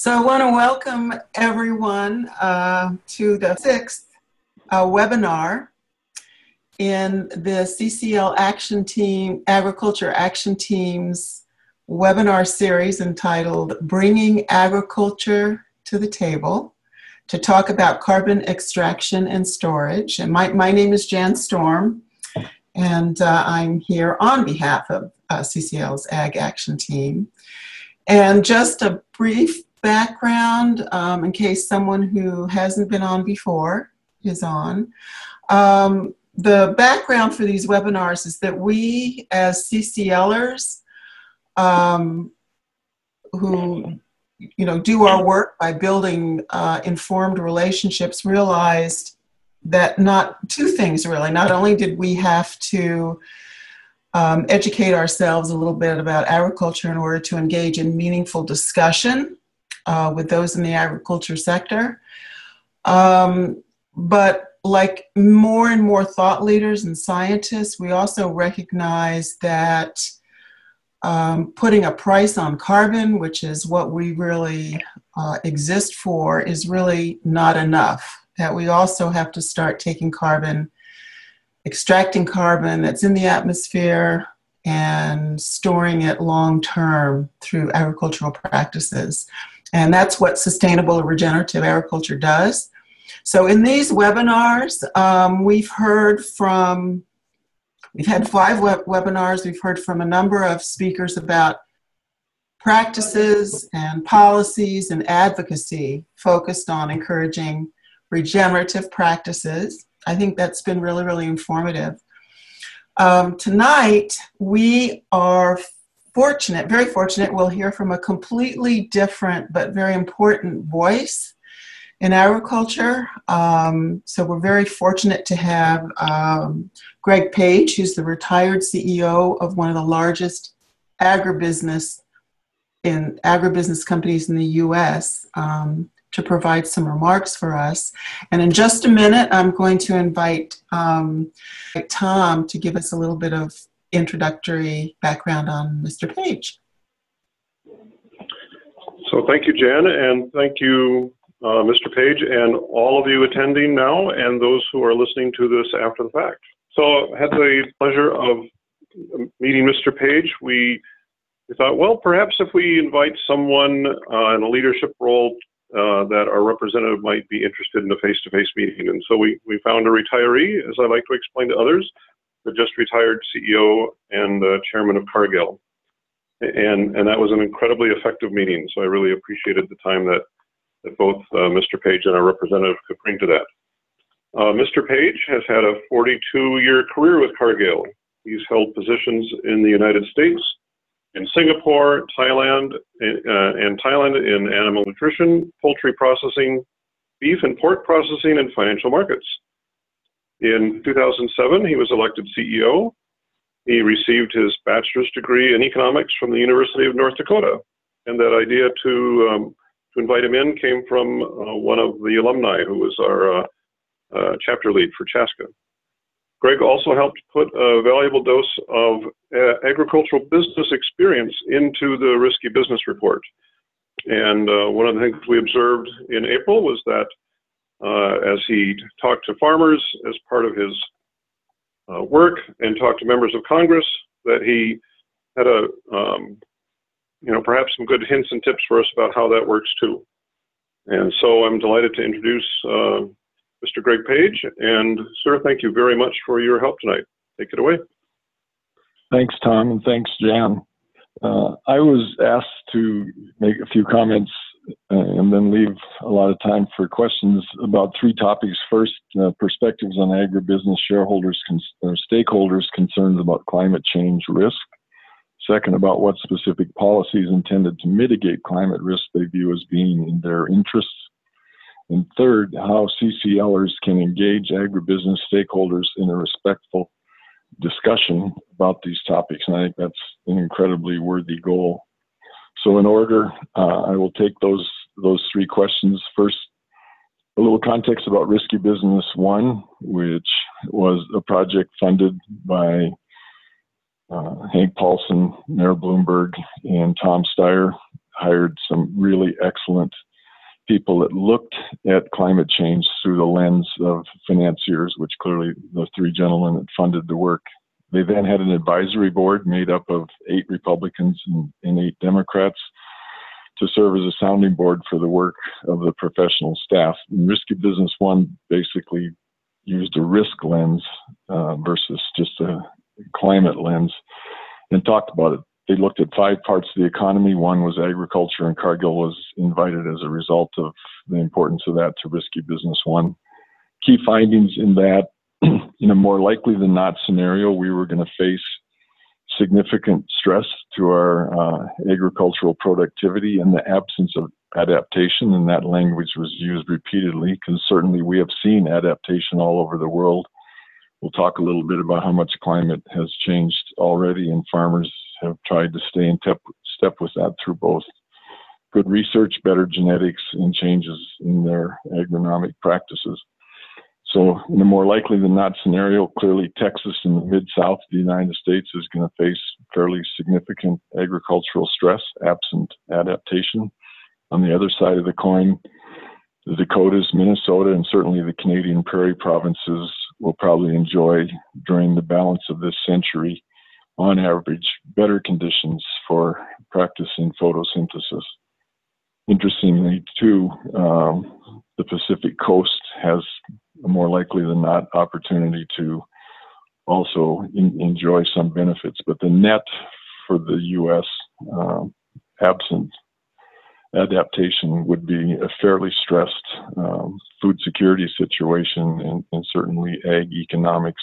So I want to welcome everyone to the sixth webinar in the CCL Action Team, Agriculture Action Team's webinar series entitled Bringing Agriculture to the Table to talk about carbon extraction and storage. And my name is Jan Storm, and I'm here on behalf of CCL's Ag Action Team. And just a brief background in case someone who hasn't been on before is on. The background for these webinars is that we as CCLers who do our work by building informed relationships realized that two things really. Not only did we have to educate ourselves a little bit about agriculture in order to engage in meaningful discussion with those in the agriculture sector, but like more and more thought leaders and scientists, we also recognize that putting a price on carbon, which is what we really exist for, is really not enough. That we also have to start taking carbon, extracting carbon that's in the atmosphere and storing it long term through agricultural practices. And that's what sustainable or regenerative agriculture does. So in these webinars, we've had 5 webinars. We've heard from a number of speakers about practices and policies and advocacy focused on encouraging regenerative practices. I think that's been really, really informative. Tonight, we are fortunate, very fortunate, we'll hear from a completely different but very important voice in agriculture. So we're very fortunate to have Greg Page, who's the retired CEO of one of the largest agribusiness companies in the U.S., to provide some remarks for us. And in just a minute, I'm going to invite Tom to give us a little bit of introductory background on Mr. Page. So thank you, Jan, and thank you, Mr. Page, and all of you attending now, and those who are listening to this after the fact. So I had the pleasure of meeting Mr. Page. We thought, well, perhaps if we invite someone in a leadership role that our representative might be interested in a face-to-face meeting. And so we found a retiree, as I like to explain to others, the just retired CEO and chairman of Cargill. And that was an incredibly effective meeting. So I really appreciated the time that both Mr. Page and our representative could bring to that. Mr. Page has had a 42-year career with Cargill. He's held positions in the United States, in Singapore, Thailand, and Thailand in animal nutrition, poultry processing, beef and pork processing, and financial markets. In 2007, he was elected CEO. He received his bachelor's degree in economics from the University of North Dakota. And that idea to invite him in came from one of the alumni who was our chapter lead for Chaska. Greg also helped put a valuable dose of agricultural business experience into the Risky Business Report. And one of the things we observed in April was that as he talked to farmers as part of his work and talked to members of Congress, that he had perhaps some good hints and tips for us about how that works too. And so I'm delighted to introduce Mr. Greg Page, and sir, thank you very much for your help tonight. Take it away. Thanks, Tom, and thanks, Jan. I was asked to make a few comments and then leave a lot of time for questions about 3 topics. First, perspectives on agribusiness shareholders or stakeholders' concerns about climate change risk. Second, about what specific policies intended to mitigate climate risk they view as being in their interests. And third, how CCLers can engage agribusiness stakeholders in a respectful discussion about these topics. And I think that's an incredibly worthy goal. So in order, I will take those 3 questions. First, a little context about Risky Business 1, which was a project funded by Hank Paulson, Mayor Bloomberg, and Tom Steyer hired some really excellent people that looked at climate change through the lens of financiers, which clearly the three gentlemen that funded the work. They then had an advisory board made up of 8 Republicans and 8 Democrats to serve as a sounding board for the work of the professional staff. And Risky Business One basically used a risk lens versus just a climate lens and talked about it. They looked at 5 parts of the economy. One was agriculture, and Cargill was invited as a result of the importance of that to Risky Business One. Key findings in that, in a more likely than not scenario, we were going to face significant stress to our agricultural productivity in the absence of adaptation, and that language was used repeatedly because certainly we have seen adaptation all over the world. We'll talk a little bit about how much climate has changed already, and farmers have tried to stay in step with that through both good research, better genetics, and changes in their agronomic practices. So in a more likely than not scenario, clearly Texas in the mid-south of the United States is going to face fairly significant agricultural stress absent adaptation. On the other side of the coin, the Dakotas, Minnesota, and certainly the Canadian prairie provinces will probably enjoy, during the balance of this century, on average, better conditions for practicing photosynthesis. Interestingly, too, the Pacific coast has a more likely than not opportunity to also enjoy some benefits. But the net for the U.S. Absent adaptation would be a fairly stressed food security situation and certainly ag economics.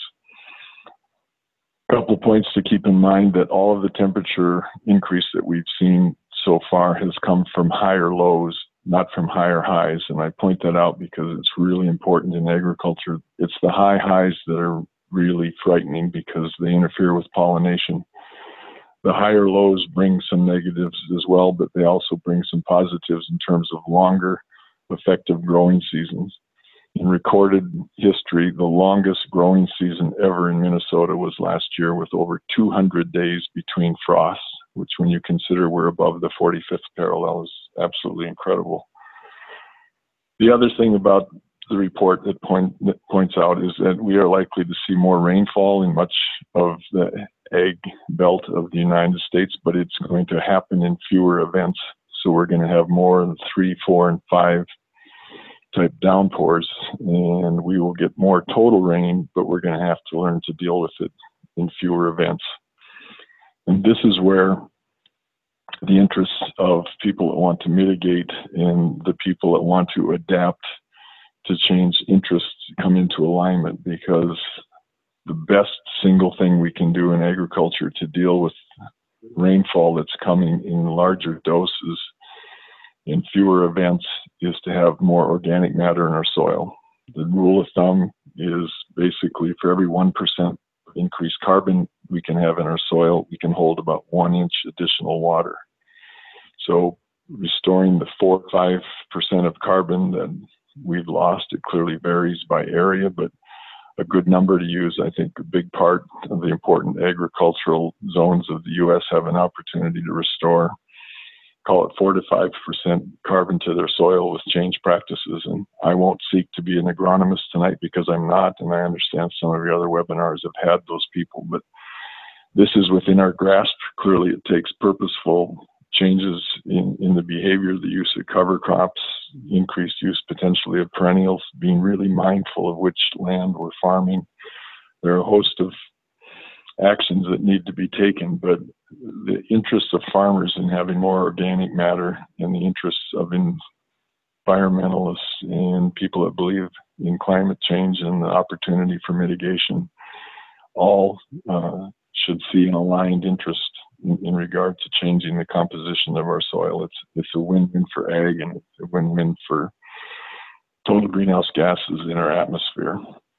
A couple of points to keep in mind: that all of the temperature increase that we've seen so far has come from higher lows, not from higher highs. And I point that out because it's really important in agriculture. It's the high highs that are really frightening because they interfere with pollination. The higher lows bring some negatives as well, but they also bring some positives in terms of longer effective growing seasons. In recorded history, the longest growing season ever in Minnesota was last year, with over 200 days between frosts, which, when you consider we're above the 45th parallel, is absolutely incredible. The other thing about the report that points out is that we are likely to see more rainfall in much of the ag belt of the United States, but it's going to happen in fewer events. So we're going to have more than 3, 4, and 5 type downpours, and we will get more total rain, but we're going to have to learn to deal with it in fewer events. And this is where the interests of people that want to mitigate and the people that want to adapt to change interests come into alignment, because the best single thing we can do in agriculture to deal with rainfall that's coming in larger doses in fewer events is to have more organic matter in our soil. The rule of thumb is basically for every 1% increased carbon we can have in our soil, we can hold about 1 inch additional water. So restoring the 4 or 5% of carbon that we've lost, it clearly varies by area, but a good number to use. I think a big part of the important agricultural zones of the U.S. have an opportunity to restore, call it 4 to 5% carbon to their soil with change practices. And I won't seek to be an agronomist tonight because I'm not, and I understand some of your other webinars have had those people, but this is within our grasp. Clearly, it takes purposeful changes in the behavior, the use of cover crops, increased use potentially of perennials, being really mindful of which land we're farming. There are a host of actions that need to be taken, but the interests of farmers in having more organic matter and the interests of environmentalists and people that believe in climate change and the opportunity for mitigation all should see an aligned interest in regard to changing the composition of our soil. It's a win-win for ag, and it's a win-win for total greenhouse gases in our atmosphere.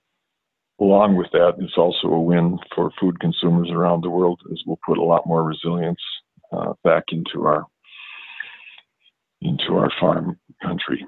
Along with that, it's also a win for food consumers around the world, as we'll put a lot more resilience back into our farm country.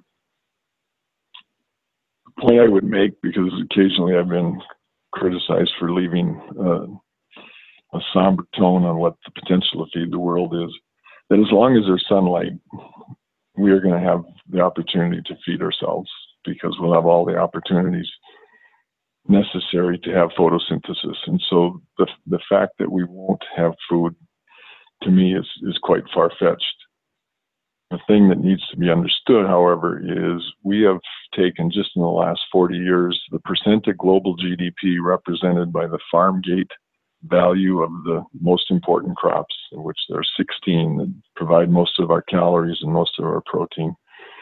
The point I would make, because occasionally I've been criticized for leaving a somber tone on what the potential to feed the world is, that as long as there's sunlight, we are going to have the opportunity to feed ourselves, because we'll have all the opportunities necessary to have photosynthesis. And so the fact that we won't have food, to me, is quite far-fetched. The thing that needs to be understood, however, is we have taken, just in the last 40 years, the percent of global GDP represented by the farm gate value of the most important crops, in which there are 16 that provide most of our calories and most of our protein.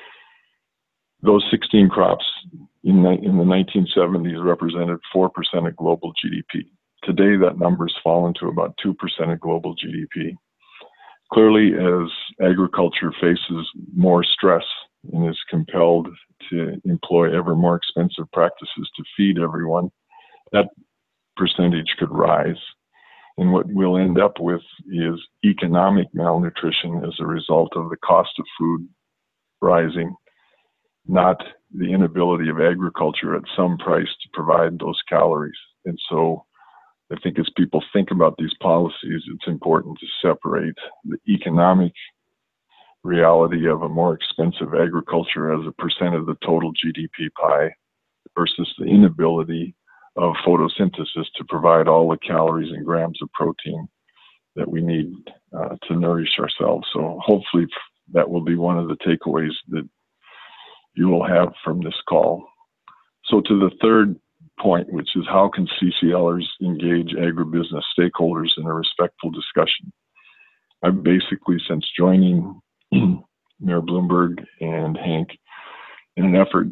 Those 16 crops in the 1970s represented 4% of global GDP. Today, that number has fallen to about 2% of global GDP. Clearly, as agriculture faces more stress and is compelled to employ ever more expensive practices to feed everyone, that percentage could rise. And what we'll end up with is economic malnutrition as a result of the cost of food rising, not the inability of agriculture at some price to provide those calories. And so I think as people think about these policies, it's important to separate the economic reality of a more expensive agriculture as a percent of the total GDP pie versus the inability of photosynthesis to provide all the calories and grams of protein that we need to nourish ourselves. So hopefully that will be one of the takeaways that you will have from this call. So to the third point, which is how can CCLers engage agribusiness stakeholders in a respectful discussion? I've basically, since joining Mayor Bloomberg and Hank, in an effort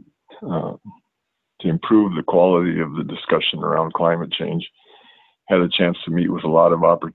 to improve the quality of the discussion around climate change, had a chance to meet with a lot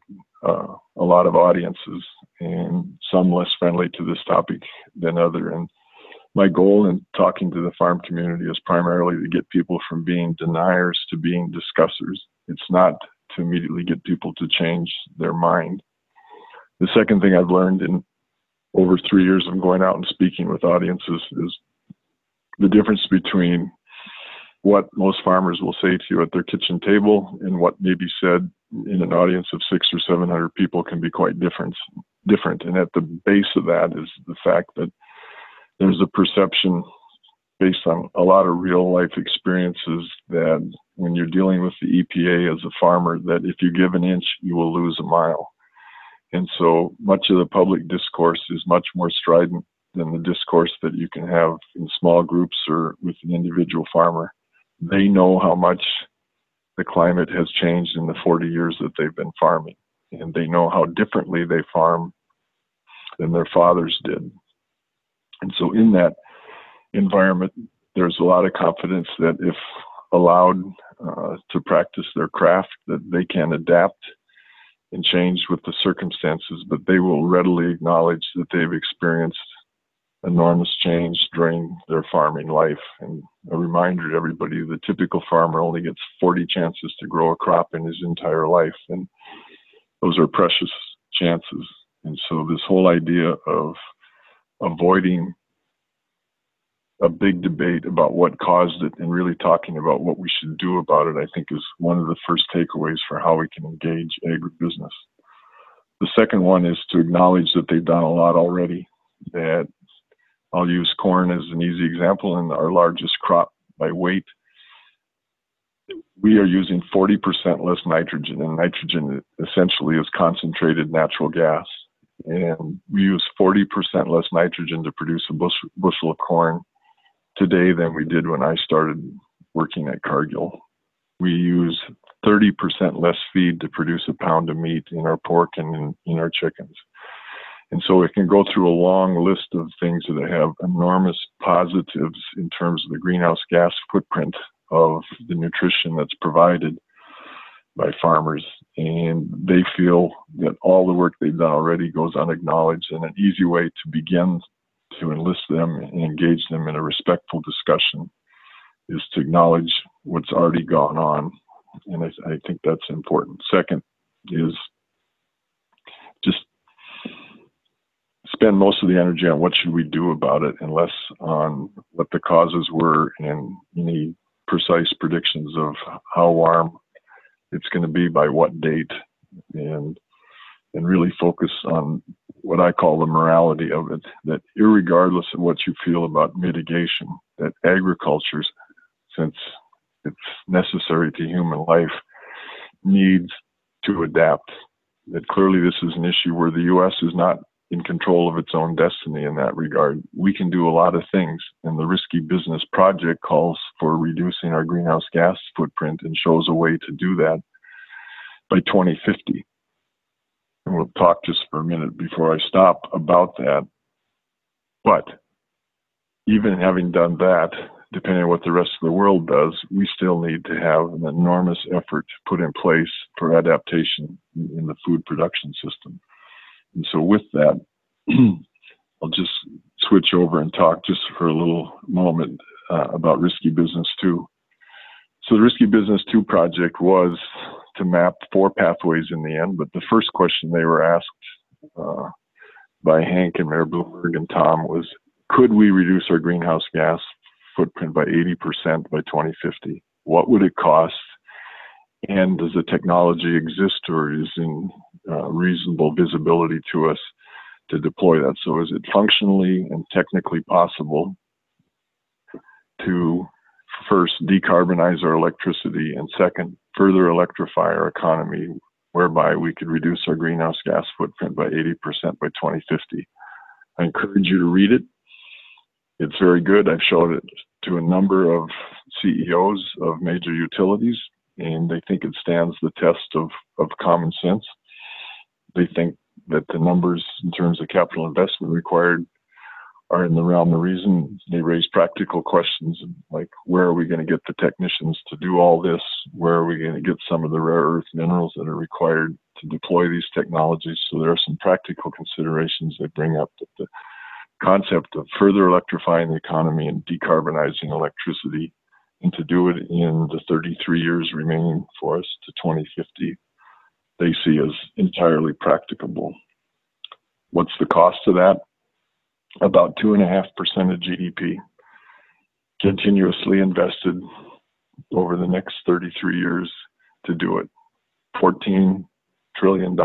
of audiences, and some less friendly to this topic than other. And my goal in talking to the farm community is primarily to get people from being deniers to being discussers. It's not to immediately get people to change their mind. The second thing I've learned in over 3 years of going out and speaking with audiences is the difference between what most farmers will say to you at their kitchen table and what may be said in an audience of 600 or 700 people can be quite different. And at the base of that is the fact that there's a perception based on a lot of real life experiences that when you're dealing with the EPA as a farmer, that if you give an inch, you will lose a mile. And so much of the public discourse is much more strident than the discourse that you can have in small groups or with an individual farmer. They know how much the climate has changed in the 40 years that they've been farming, and they know how differently they farm than their fathers did. And so in that environment, there's a lot of confidence that if allowed to practice their craft, that they can adapt and change with the circumstances, but they will readily acknowledge that they've experienced enormous change during their farming life. And a reminder to everybody, the typical farmer only gets 40 chances to grow a crop in his entire life, and those are precious chances. And so this whole idea of avoiding a big debate about what caused it and really talking about what we should do about it, I think is one of the first takeaways for how we can engage agribusiness. The second one is to acknowledge that they've done a lot already. That I'll use corn as an easy example, and our largest crop by weight. We are using 40% less nitrogen, and nitrogen essentially is concentrated natural gas. And we use 40% less nitrogen to produce a bushel of corn today than we did when I started working at Cargill. We use 30% less feed to produce a pound of meat in our pork and in our chickens. And so it can go through a long list of things that have enormous positives in terms of the greenhouse gas footprint of the nutrition that's provided by farmers. And they feel that all the work they've done already goes unacknowledged, and an easy way to begin to enlist them and engage them in a respectful discussion is to acknowledge what's already gone on. And I think that's important. Second is just spend most of the energy on what should we do about it and less on what the causes were and any precise predictions of how warm it's going to be by what date, and really focus on what I call the morality of it, that irregardless of what you feel about mitigation, that agriculture, since it's necessary to human life, needs to adapt. That clearly this is an issue where the U.S. is not in control of its own destiny in that regard. We can do a lot of things, and the Risky Business Project calls for reducing our greenhouse gas footprint and shows a way to do that by 2050. And we'll talk just for a minute before I stop about that. But even having done that, depending on what the rest of the world does, we still need to have an enormous effort put in place for adaptation in the food production system. And so with that, I'll just switch over and talk just for a little moment about Risky Business 2. So the Risky Business 2 project was to map 4 pathways in the end, but the first question they were asked by Hank and Mayor Bloomberg and Tom was, could we reduce our greenhouse gas footprint by 80% by 2050? What would it cost? And does the technology exist, or is in reasonable visibility to us to deploy that? So is it functionally and technically possible to first decarbonize our electricity, and second, further electrify our economy, whereby we could reduce our greenhouse gas footprint by 80% by 2050? I encourage you to read it. It's very good. I've showed it to a number of CEOs of major utilities, and they think it stands the test of common sense. They think that the numbers in terms of capital investment required are in the realm of reason. They raise practical questions like, where are we going to get the technicians to do all this? Where are we going to get some of the rare earth minerals that are required to deploy these technologies? So there are some practical considerations they bring up, that the concept of further electrifying the economy and decarbonizing electricity, and to do it in the 33 years remaining for us to 2050, they see as entirely practicable. What's the cost of that? About 2.5% of GDP, continuously invested over the next 33 years to do it. $14 trillion.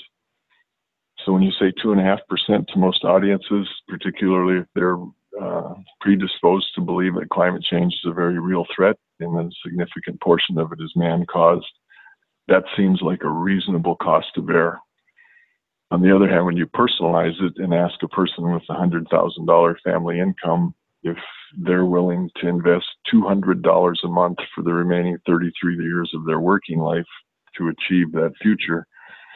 So when you say 2.5% to most audiences, particularly if they're predisposed to believe that climate change is a very real threat and a significant portion of it is man-caused, that seems like a reasonable cost to bear. On the other hand, when you personalize it and ask a person with a $100,000 family income if they're willing to invest $200 a month for the remaining 33 years of their working life to achieve that future,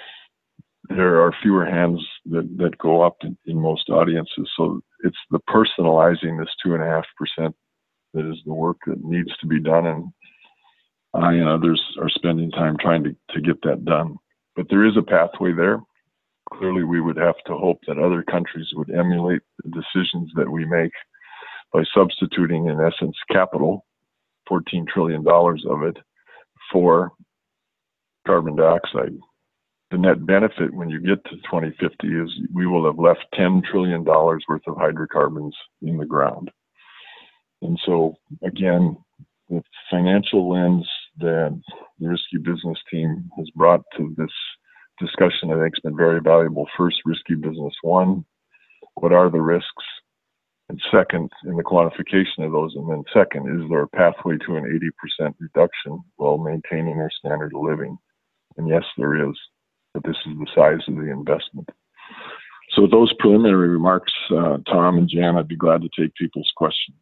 there are fewer hands that go up in most audiences. So it's the personalizing this 2.5% that is the work that needs to be done, and I and others are spending time trying to get that done. But there is a pathway there. Clearly, we would have to hope that other countries would emulate the decisions that we make by substituting, in essence, capital, $14 trillion of it, for carbon dioxide. The net benefit when you get to 2050 is we will have left $10 trillion worth of hydrocarbons in the ground. And so, again, the financial lens that the Risky Business team has brought to this discussion, I think, has been very valuable. First, Risky Business 1, what are the risks? And second, in the quantification of those. And then second, is there a pathway to an 80% reduction while maintaining our standard of living? And yes, there is. But this is the size of the investment. So with those preliminary remarks, Tom and Jan, I'd be glad to take people's questions.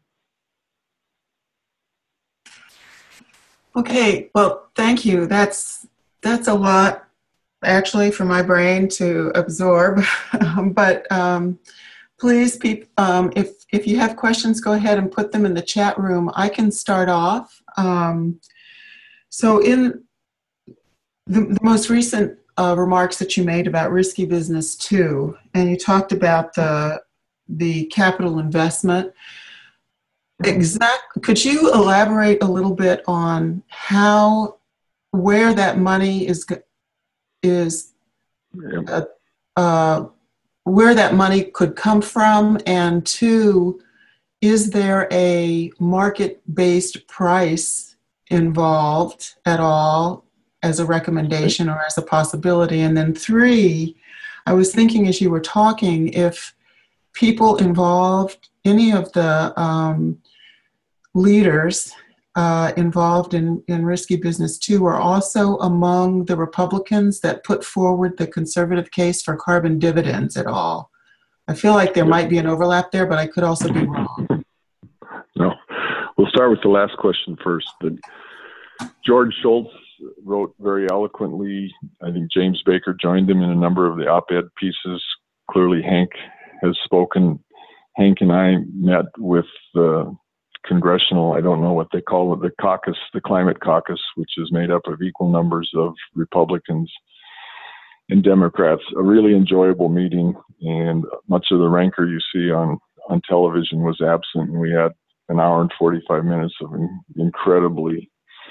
Okay, well, thank you. That's a lot, actually, for my brain to absorb. But please, if you have questions, go ahead and put them in the chat room. I can start off. So in the most recent remarks that you made about Risky Business 2, and you talked about the capital investment. Could you elaborate a little bit on where that money where that money could come from, and two, is there a market-based price involved at all as a recommendation or as a possibility? And then three, I was thinking as you were talking, if people involved, any of the leaders involved in Risky Business 2 are also among the Republicans that put forward the conservative case for carbon dividends at all. I feel like there might be an overlap there, but I could also be wrong. No, we'll start with the last question first. George Shultz wrote very eloquently. I think James Baker joined him in a number of the op-ed pieces. Clearly, Hank has spoken. Hank and I met with the congressional, I don't know what they call it, the caucus, the climate caucus, which is made up of equal numbers of Republicans and Democrats. A really enjoyable meeting, and much of the rancor you see on television was absent. And we had an hour and 45 minutes of incredibly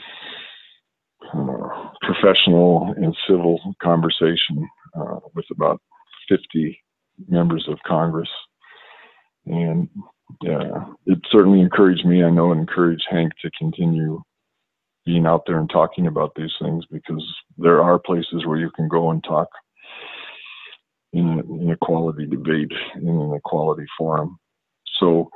professional and civil conversation with about 50 members of Congress. And it certainly encouraged me, I know, and encouraged Hank to continue being out there and talking about these things, because there are places where you can go and talk in a quality debate, in an equality forum. So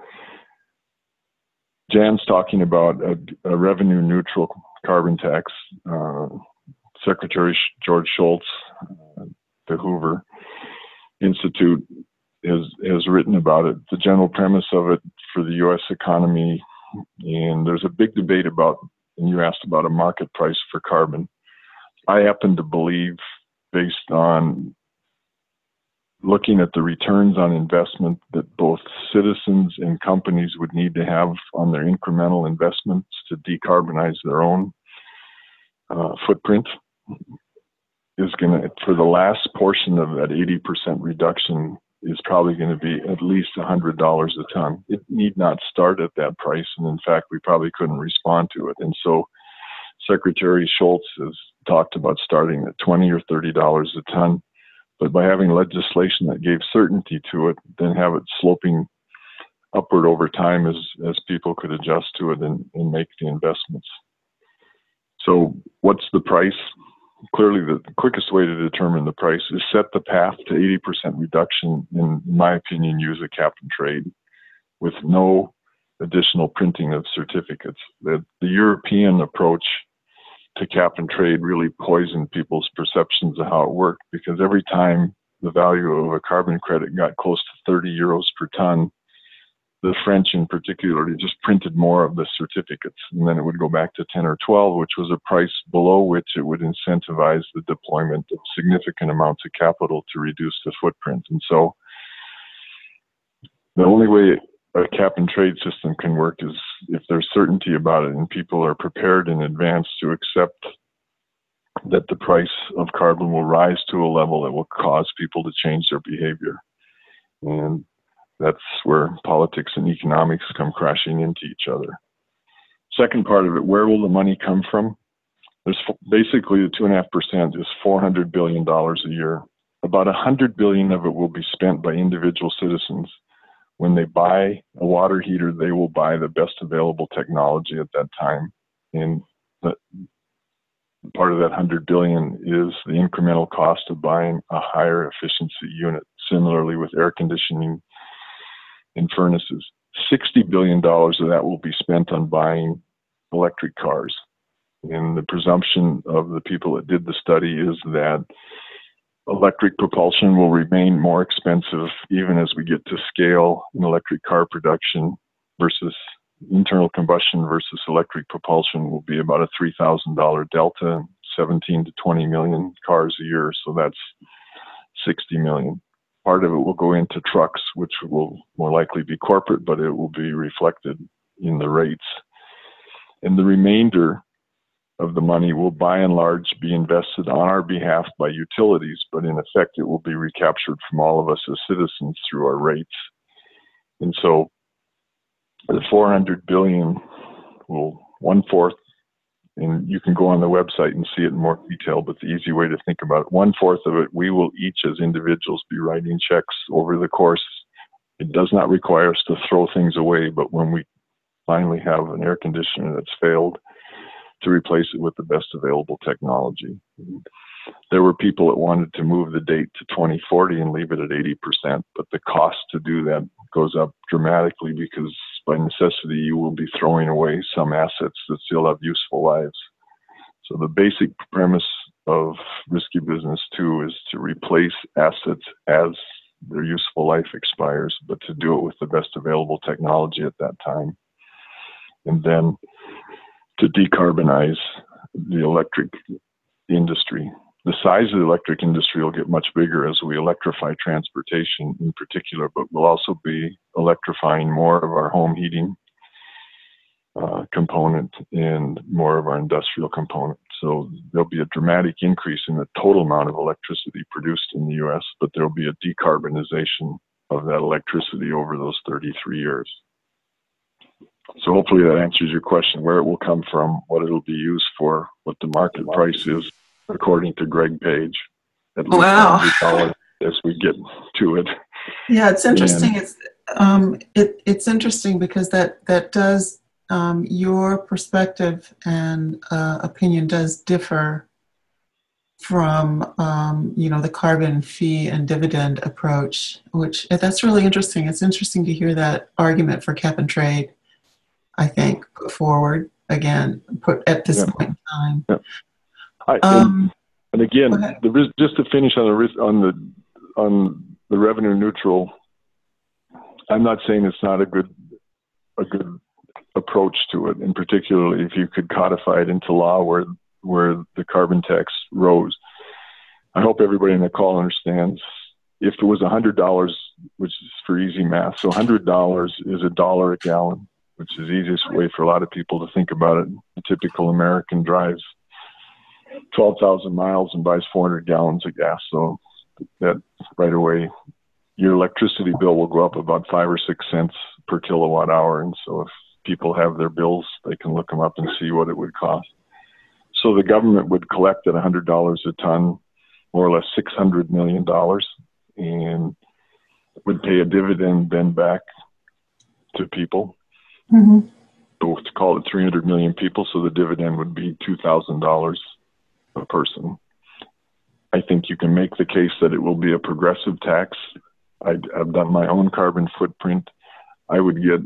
Jan's talking about a revenue neutral carbon tax. Secretary George Shultz, the Hoover Institute, has written about it, the general premise of it for the U.S. economy. And there's a big debate about, and you asked about a market price for carbon. I happen to believe, based on looking at the returns on investment that both citizens and companies would need to have on their incremental investments to decarbonize their own footprint, is going to, for the last portion of that 80% reduction, is probably going to be at least $100 a ton. It need not start at that price, and in fact, we probably couldn't respond to it. And so Secretary Shultz has talked about starting at $20 or $30 a ton, but by having legislation that gave certainty to it, then have it sloping upward over time as people could adjust to it and make the investments. So what's the price? Clearly, the quickest way to determine the price is set the path to 80% reduction, in my opinion, use a cap and trade with no additional printing of certificates. The European approach to cap and trade really poisoned people's perceptions of how it worked, because every time the value of a carbon credit got close to 30 euros per ton, the French in particular just printed more of the certificates, and then it would go back to 10 or 12, which was a price below which it would incentivize the deployment of significant amounts of capital to reduce the footprint. And so the only way a cap and trade system can work is if there's certainty about it and people are prepared in advance to accept that the price of carbon will rise to a level that will cause people to change their behavior. And that's where politics and economics come crashing into each other. Second part of it, where will the money come from? There's basically the 2.5% is $400 billion a year. About $100 billion of it will be spent by individual citizens. When they buy a water heater, they will buy the best available technology at that time. And part of that $100 billion is the incremental cost of buying a higher efficiency unit. Similarly with air conditioning and furnaces, $60 billion of that will be spent on buying electric cars. And the presumption of the people that did the study is that electric propulsion will remain more expensive even as we get to scale in electric car production, versus internal combustion versus electric propulsion will be about a $3,000 delta, 17 to 20 million cars a year. So that's 60 million. Part of it will go into trucks, which will more likely be corporate, but it will be reflected in the rates. And the remainder of the money will by and large be invested on our behalf by utilities, but in effect it will be recaptured from all of us as citizens through our rates. And so the 400 billion will 1/4, and you can go on the website and see it in more detail, but the easy way to think about it, 1/4 of it, we will each as individuals be writing checks over the course. It does not require us to throw things away, but when we finally have an air conditioner that's failed, to replace it with the best available technology. there were people that wanted to move the date to 2040 and leave it at 80%, but the cost to do that goes up dramatically because by necessity you will be throwing away some assets that still have useful lives. So the basic premise of Risky Business 2 is to replace assets as their useful life expires, but to do it with the best available technology at that time. And then to decarbonize the electric industry. The size of the electric industry will get much bigger as we electrify transportation in particular, but we'll also be electrifying more of our home heating component and more of our industrial component. So there'll be a dramatic increase in the total amount of electricity produced in the U.S., but there'll be a decarbonization of that electricity over those 33 years. So hopefully that answers your question, where it will come from, what it'll be used for, what the market price is, according to Greg Page. Wow. As we get to it. Yeah, it's interesting. It's interesting because that does your perspective and opinion does differ from the carbon fee and dividend approach, which that's really interesting. It's interesting to hear that argument for cap and trade, I think, put forward again, put at this point in time. Yeah. And again, just to finish on the revenue neutral, I'm not saying it's not a good approach to it, and particularly if you could codify it into law where the carbon tax rose. I hope everybody in the call understands. If it was $100, which is for easy math, so $100 is $1 a gallon, which is the easiest way for a lot of people to think about it. A typical American drives 12,000 miles and buys 400 gallons of gas. So that right away, your electricity bill will go up about 5 or 6 cents per kilowatt hour. And so if people have their bills, they can look them up and see what it would cost. So the government would collect at $100 a ton, more or less $600 million, and would pay a dividend then back to people. Mm-hmm. So to call it 300 million people, so the dividend would be $2,000 a person. I think you can make the case that it will be a progressive tax. I've done my own carbon footprint. I would get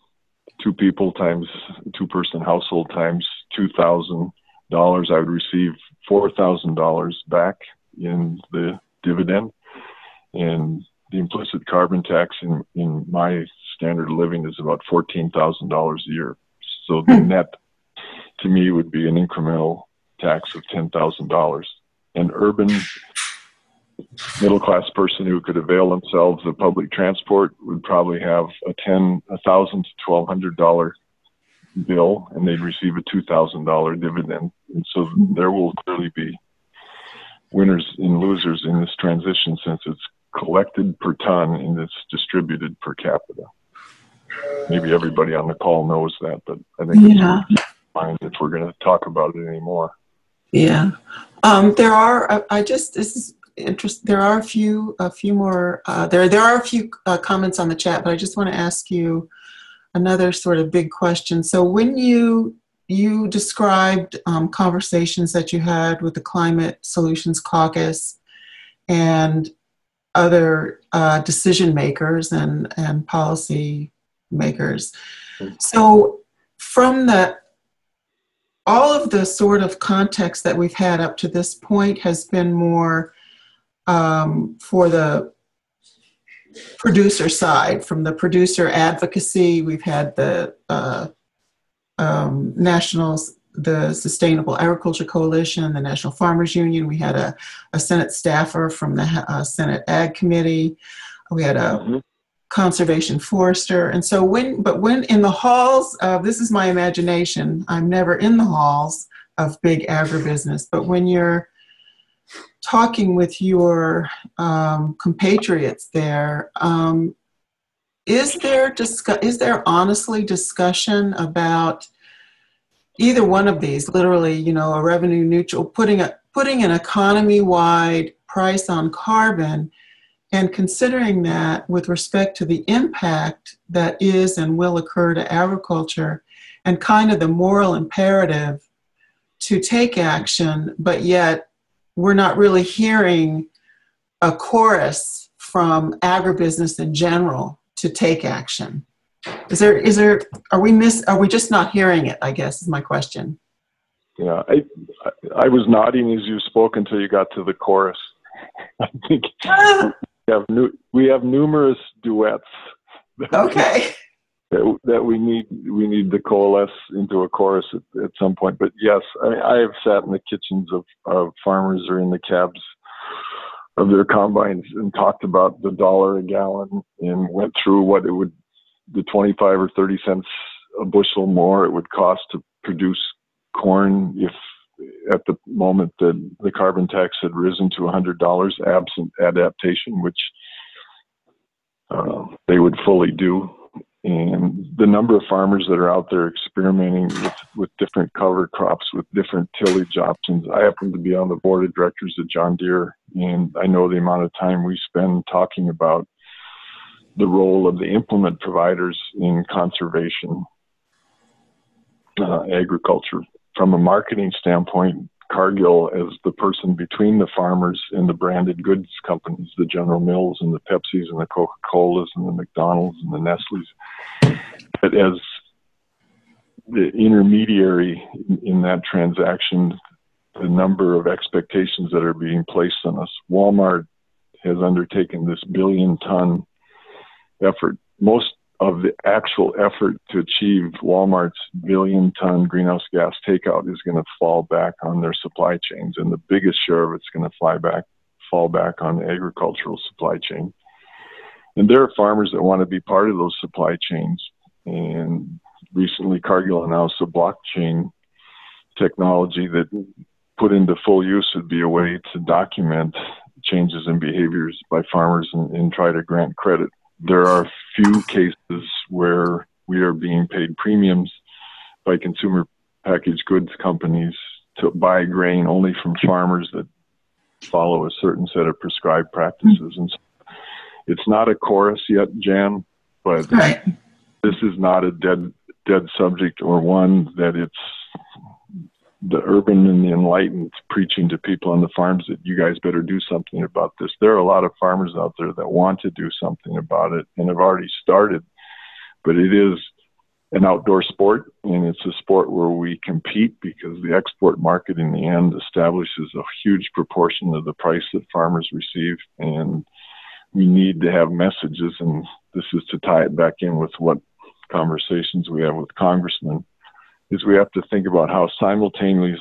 two-person household times $2,000. I would receive $4,000 back in the dividend, and the implicit carbon tax in my standard of living is about $14,000 a year. So the net to me would be an incremental tax of $10,000. An urban middle-class person who could avail themselves of public transport would probably have a $1,000 to $1,200 bill, and they'd receive a $2,000 dividend. And so there will clearly be winners and losers in this transition, since it's collected per ton and it's distributed per capita. Maybe everybody on the call knows that, but I think it's worth keeping in mind if we're going to talk about it anymore. Yeah, there are. This is interesting. There are a few more. There are a few comments on the chat, but I just want to ask you another sort of big question. So when you described conversations that you had with the Climate Solutions Caucus and other decision makers and policy makers. So from all of the sort of context that we've had up to this point has been more for the producer side. From the producer advocacy, we've had the the Sustainable Agriculture Coalition, the National Farmers Union. We had a Senate staffer from the Senate Ag Committee. We had a conservation forester. And so when in the halls of, this is my imagination, I'm never in the halls of big agribusiness, but when you're talking with your compatriots there, is there honestly discussion about either one of these, literally, a revenue neutral, putting an economy-wide price on carbon, and considering that with respect to the impact that is and will occur to agriculture, and kind of the moral imperative to take action, but yet we're not really hearing a chorus from agribusiness in general to take action. Are we just not hearing it, I guess, is my question. Yeah, I was nodding as you spoke until you got to the chorus. I think we have numerous duets. Okay. That we need to coalesce into a chorus at some point. But yes, I have sat in the kitchens of farmers or in the cabs of their combines and talked about the $1 a gallon and went through what it would, the 25 or 30 cents a bushel more it would cost to produce corn if at the moment that the carbon tax had risen to $100 absent adaptation, which they would fully do. And the number of farmers that are out there experimenting with different cover crops, with different tillage options. I happen to be on the board of directors at John Deere, and I know the amount of time we spend talking about the role of the implement providers in conservation agriculture. From a marketing standpoint, Cargill, as the person between the farmers and the branded goods companies, the General Mills and the Pepsis and the Coca-Colas and the McDonald's and the Nestle's, but as the intermediary in that transaction, the number of expectations that are being placed on us. Walmart has undertaken this billion-ton effort. Most of the actual effort to achieve Walmart's billion-ton greenhouse gas takeout is going to fall back on their supply chains, and the biggest share of it's going to fall back on the agricultural supply chain. And there are farmers that want to be part of those supply chains. And recently, Cargill announced a blockchain technology that put into full use would be a way to document changes in behaviors by farmers and try to grant credit. There are few cases where we are being paid premiums by consumer packaged goods companies to buy grain only from farmers that follow a certain set of prescribed practices. And so it's not a chorus yet, Jan, but Right. This is not a dead subject, or one that it's the urban and the enlightened preaching to people on the farms that you guys better do something about this. There are a lot of farmers out there that want to do something about it and have already started, but it is an outdoor sport, and it's a sport where we compete because the export market in the end establishes a huge proportion of the price that farmers receive, and we need to have messages, and this is to tie it back in with what conversations we have with congressmen, is we have to think about how simultaneously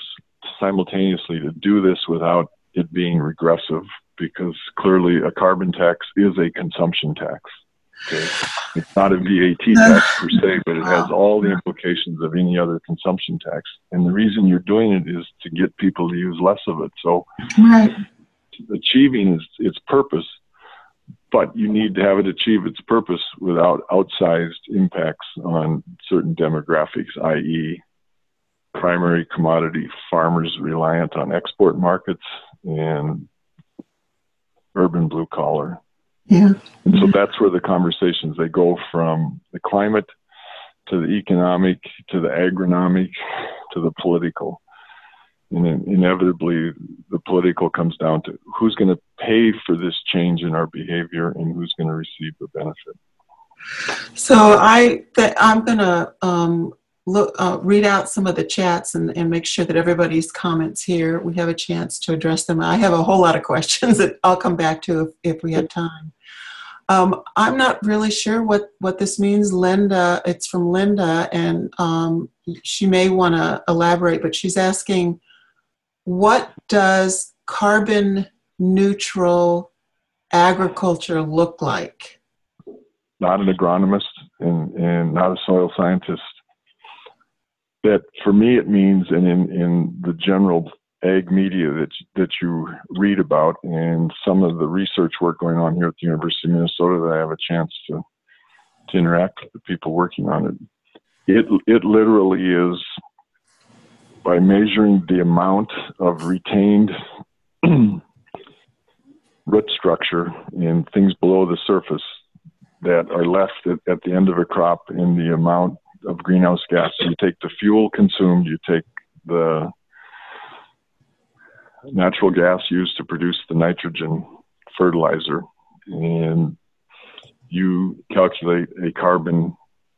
to do this without it being regressive, because clearly a carbon tax is a consumption tax. Okay? It's not a VAT tax per se, but it has all the implications of any other consumption tax. And the reason you're doing it is to get people to use less of it. So Right. achieving its purpose, but you need to have it achieve its purpose without outsized impacts on certain demographics, i.e. primary commodity farmers reliant on export markets and urban blue collar. Yeah. And so that's where the conversations, they go from the climate to the economic to the agronomic to the political. And then inevitably, the political comes down to who's going to pay for this change in our behavior and who's going to receive the benefit. So I'm going to read out some of the chats and make sure that everybody's comments here, we have a chance to address them. I have a whole lot of questions that I'll come back to if we have time. I'm not really sure what this means. Linda, it's from Linda, and she may want to elaborate, but she's asking, what does carbon neutral agriculture look like? Not an agronomist and not a soil scientist. That for me it means, and in the general ag media that you read about, and some of the research work going on here at the University of Minnesota that I have a chance to interact with the people working on it, it literally is by measuring the amount of retained root structure and things below the surface that are left at the end of a crop, and the amount of greenhouse gas. You take the fuel consumed, you take the natural gas used to produce the nitrogen fertilizer, and you calculate a carbon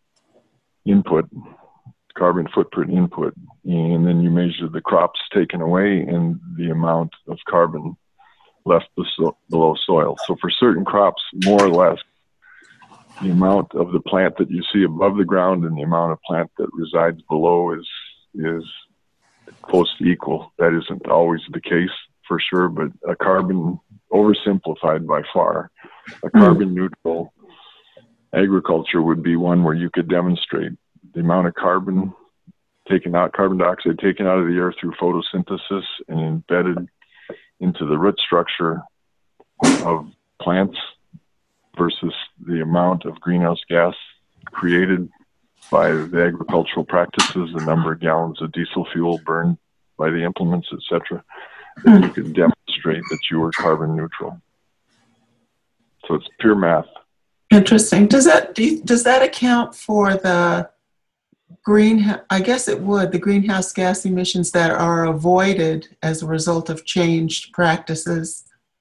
footprint input, and then you measure the crops taken away and the amount of carbon left below soil. So for certain crops, more or less, the amount of the plant that you see above the ground and the amount of plant that resides below is close to equal. That isn't always the case for sure, but a carbon, oversimplified by far, a carbon neutral agriculture would be one where you could demonstrate the amount of carbon dioxide taken out of the air through photosynthesis and embedded into the root structure of plants versus the amount of greenhouse gas created by the agricultural practices, the number of gallons of diesel fuel burned by the implements, etc., that you could demonstrate that you were carbon neutral. So it's pure math. Interesting. Does that account for the I guess it would, the greenhouse gas emissions that are avoided as a result of changed practices?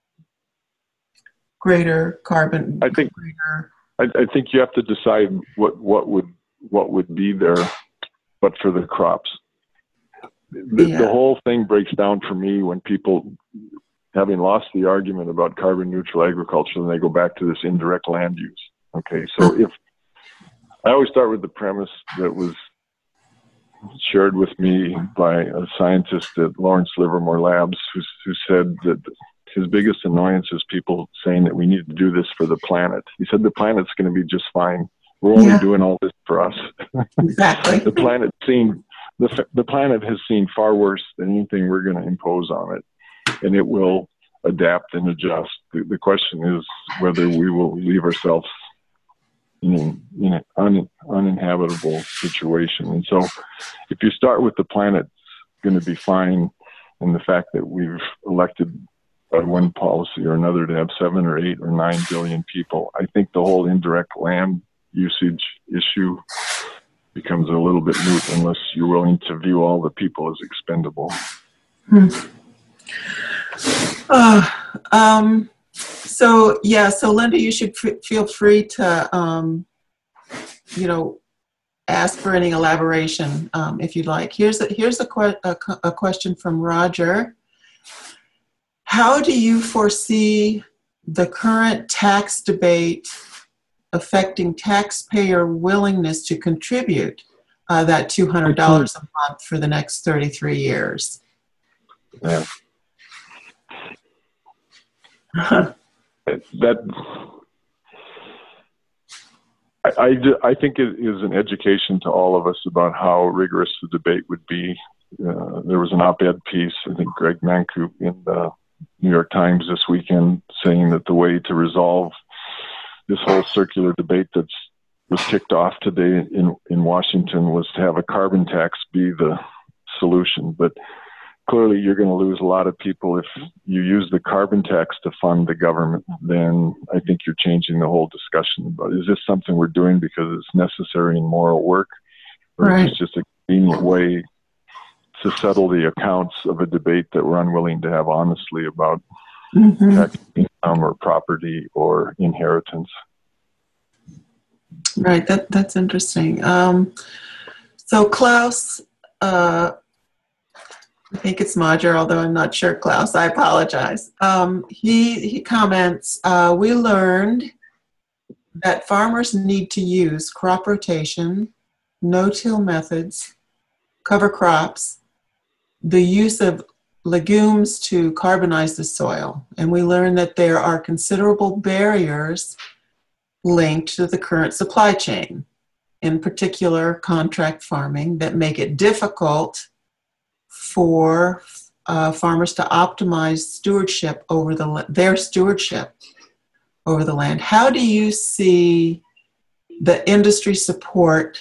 Greater carbon. I think you have to decide what would be there, but for the crops. The whole thing breaks down for me when people, having lost the argument about carbon neutral agriculture, then they go back to this indirect land use. Okay, so if I always start with the premise that was shared with me by a scientist at Lawrence Livermore Labs who said that his biggest annoyance is people saying that we need to do this for the planet. He said the planet's going to be just fine. We're only doing all this for us. Exactly. The planet has seen far worse than anything we're going to impose on it, and it will adapt and adjust. The question is whether we will leave ourselves in an uninhabitable situation. And so if you start with the planet's going to be fine, and the fact that we've elected by one policy or another to have 7 or 8 or 9 billion people, I think the whole indirect land usage issue becomes a little bit moot unless you're willing to view all the people as expendable. So Linda, you should feel free to, ask for any elaboration if you'd like. Here's a question from Roger. How do you foresee the current tax debate affecting taxpayer willingness to contribute that $200 a month for the next 33 years? Yeah. I think it is an education to all of us about how rigorous the debate would be. There was an op-ed piece, I think Greg Mancoop in the New York Times this weekend, saying that the way to resolve this whole circular debate that was kicked off today in Washington was to have a carbon tax be the solution. But clearly you're going to lose a lot of people if you use the carbon tax to fund the government. Then I think you're changing the whole discussion about, is this something we're doing because it's necessary and moral work, or is this just a convenient way to settle the accounts of a debate that we're unwilling to have honestly about tax income or property or inheritance? Right, that's interesting. So Klaus, I think it's Modger, although I'm not sure, Klaus, I apologize. He comments, we learned that farmers need to use crop rotation, no-till methods, cover crops, the use of legumes to carbonize the soil. And we learned that there are considerable barriers linked to the current supply chain, in particular contract farming, that make it difficult for farmers to optimize stewardship over their stewardship over the land. How do you see the industry support?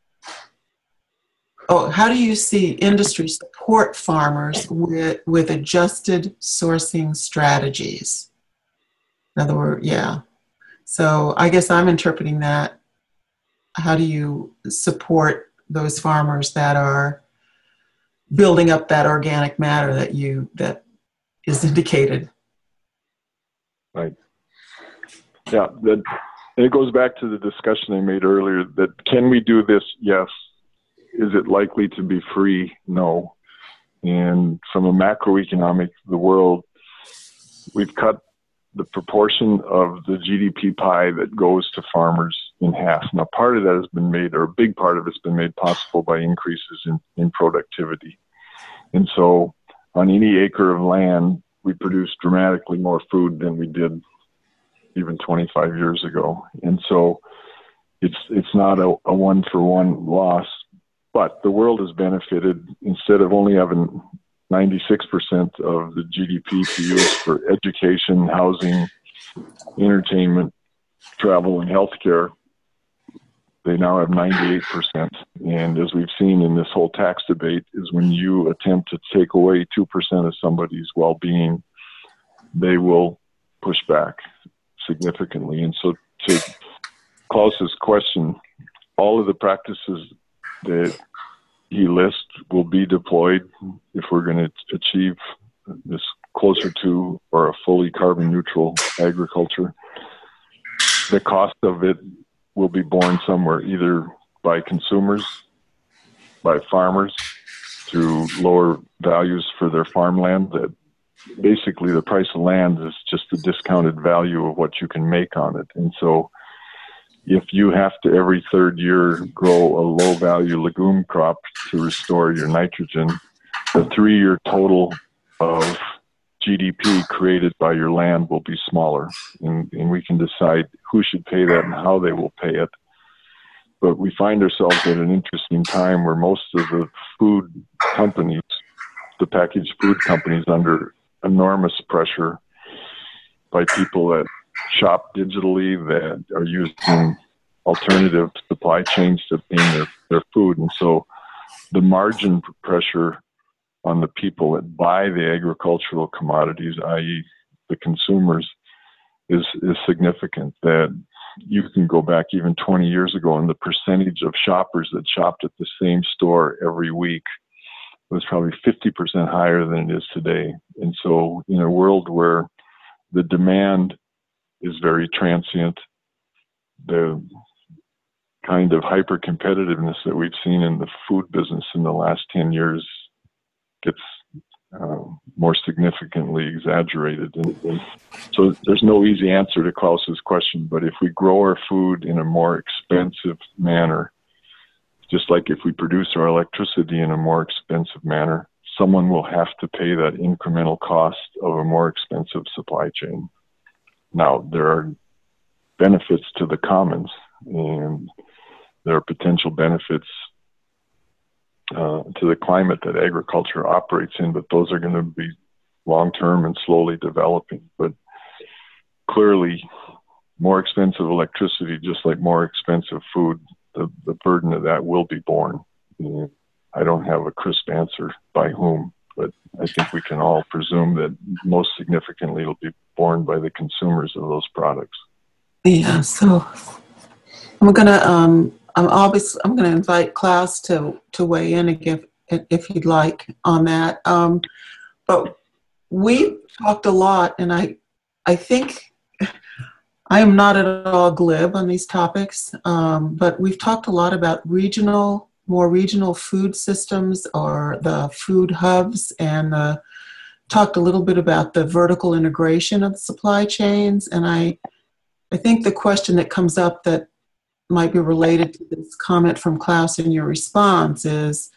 How do you see industry support farmers with adjusted sourcing strategies? In other words, So I guess I'm interpreting that. How do you support those farmers that are building up that organic matter that is indicated. Right. Yeah, and it goes back to the discussion I made earlier that can we do this? Yes. Is it likely to be free? No. And from a macroeconomic, the world, we've cut the proportion of the GDP pie that goes to farmers in half. Now, part of that has been made, or a big part of it's been made possible by increases in productivity. And so on any acre of land, we produce dramatically more food than we did even 25 years ago. And so it's not a one-for-one loss, but the world has benefited. Instead of only having 96% of the GDP to use for education, housing, entertainment, travel, and healthcare, they now have 98%. And as we've seen in this whole tax debate, is when you attempt to take away 2% of somebody's well-being, they will push back significantly. And so to Klaus's question, all of the practices that he lists will be deployed if we're going to achieve this closer to or a fully carbon neutral agriculture. The cost of it will be borne somewhere, either by consumers, by farmers, through lower values for their farmland. That basically the price of land is just the discounted value of what you can make on it. And so if you have to every third year grow a low value legume crop to restore your nitrogen, the 3-year total of GDP created by your land will be smaller, and we can decide who should pay that and how they will pay it. But we find ourselves at an interesting time where most of the food companies, the packaged food companies, under enormous pressure by people that shop digitally, that are using alternative supply chains to obtain their food. And so the margin pressure on the people that buy the agricultural commodities, i.e. the consumers, is significant. That you can go back even 20 years ago, and the percentage of shoppers that shopped at the same store every week was probably 50% higher than it is today. And so in a world where the demand is very transient, the kind of hyper competitiveness that we've seen in the food business in the last 10 years gets more significantly exaggerated. And so there's no easy answer to Klaus's question, but if we grow our food in a more expensive manner, just like if we produce our electricity in a more expensive manner, someone will have to pay that incremental cost of a more expensive supply chain. Now, there are benefits to the commons, and there are potential benefits to the climate that agriculture operates in, but those are going to be long-term and slowly developing. But clearly, more expensive electricity, just like more expensive food, the burden of that will be borne. And I don't have a crisp answer by whom, but I think we can all presume that most significantly it'll be borne by the consumers of those products. Yeah, so I'm gonna invite Klaus to weigh in if you'd like on that. But we talked a lot, and I think I am not at all glib on these topics, but we've talked a lot about more regional food systems, or the food hubs, and talked a little bit about the vertical integration of the supply chains. And I think the question that comes up that might be related to this comment from Klaus in your response is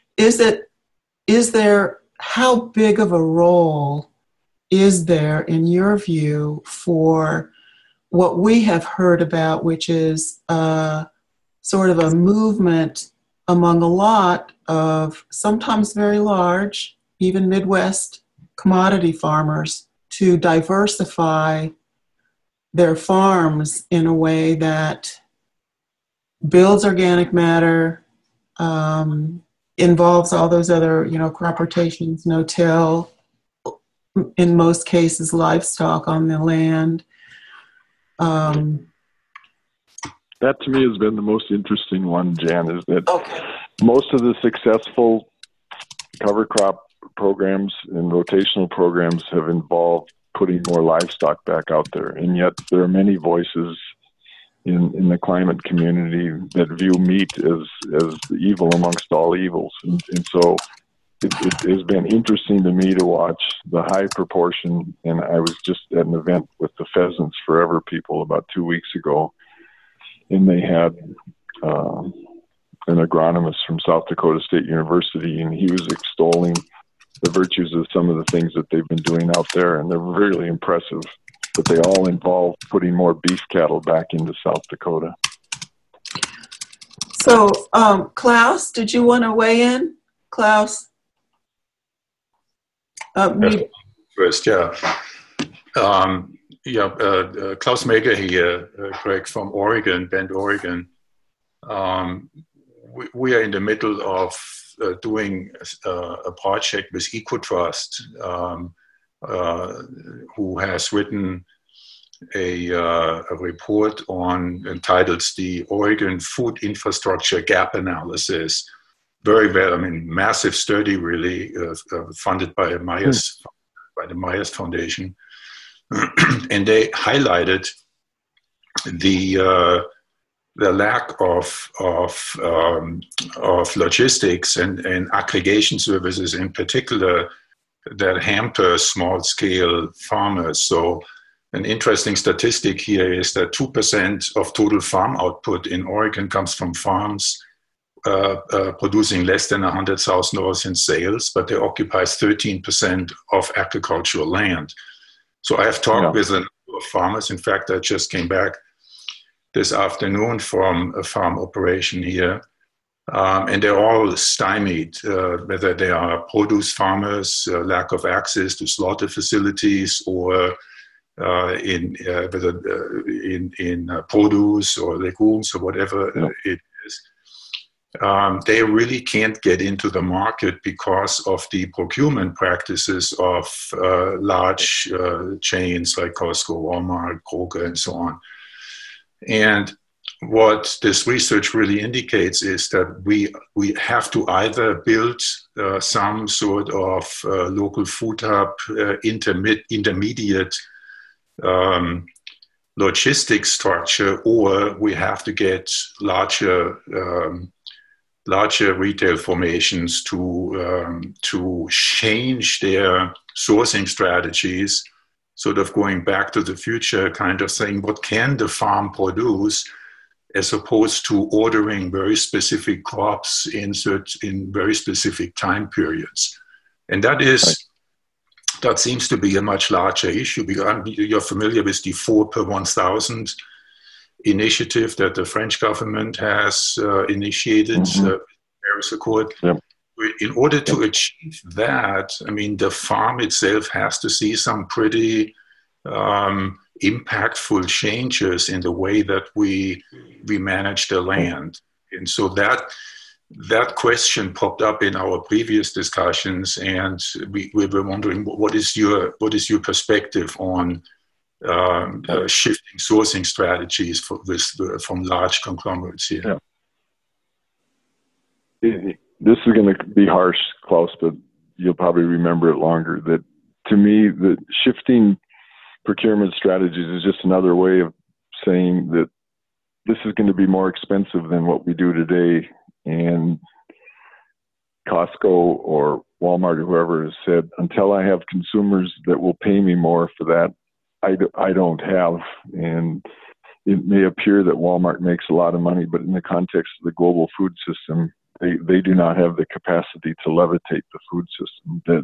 there, how big of a role is there, in your view, for what we have heard about, which is sort of a movement among a lot of sometimes very large, even Midwest commodity farmers, to diversify their farms in a way that builds organic matter, involves all those other, crop rotations, no-till, in most cases livestock on the land. That to me has been the most interesting one, Jan, is that most of the successful cover crop programs and rotational programs have involved putting more livestock back out there. And yet there are many voices in the climate community that view meat as the evil amongst all evils. And so it has been interesting to me to watch the high proportion. And I was just at an event with the Pheasants Forever people about 2 weeks ago, and they had an agronomist from South Dakota State University, and he was extolling the virtues of some of the things that they've been doing out there, and they're really impressive. But they all involve putting more beef cattle back into South Dakota. So, Klaus, did you want to weigh in? Klaus? First, yeah. Klaus Mager here, Greg, from Oregon, Bend, Oregon. We are in the middle of doing a project with EcoTrust, who has written a report entitled the Oregon Food Infrastructure Gap Analysis. Very well, I mean, massive study, really, funded by the Myers Foundation. And they highlighted the lack of logistics and aggregation services in particular that hamper small-scale farmers. So an interesting statistic here is that 2% of total farm output in Oregon comes from farms producing less than $100,000 in sales, but they occupy 13% of agricultural land. So I have talked with a number of farmers. In fact, I just came back this afternoon from a farm operation here, and they're all stymied, whether they are produce farmers, lack of access to slaughter facilities, or in produce or legumes or whatever it is. They really can't get into the market because of the procurement practices of large chains like Costco, Walmart, Kroger, and so on. And what this research really indicates is that we have to either build some sort of local food hub, intermediate logistics structure, or we have to get larger retail formations to change their sourcing strategies, sort of going back to the future, kind of saying, what can the farm produce, as opposed to ordering very specific crops in very specific time periods. And that seems to be a much larger issue, because you're familiar with the 4 per 1,000 initiative that the French government has initiated, Paris Accord. In order to achieve that, I mean, the farm itself has to see some pretty impactful changes in the way that we manage the land. And so that question popped up in our previous discussions, and we were wondering, what is your perspective on shifting sourcing strategies from large conglomerates here? This is going to be harsh, Klaus, but you'll probably remember it longer. That to me, the shifting procurement strategies is just another way of saying that this is going to be more expensive than what we do today. And Costco or Walmart or whoever has said, until I have consumers that will pay me more for that, I don't have. And it may appear that Walmart makes a lot of money, but in the context of the global food system, they do not have the capacity to levitate the food system. That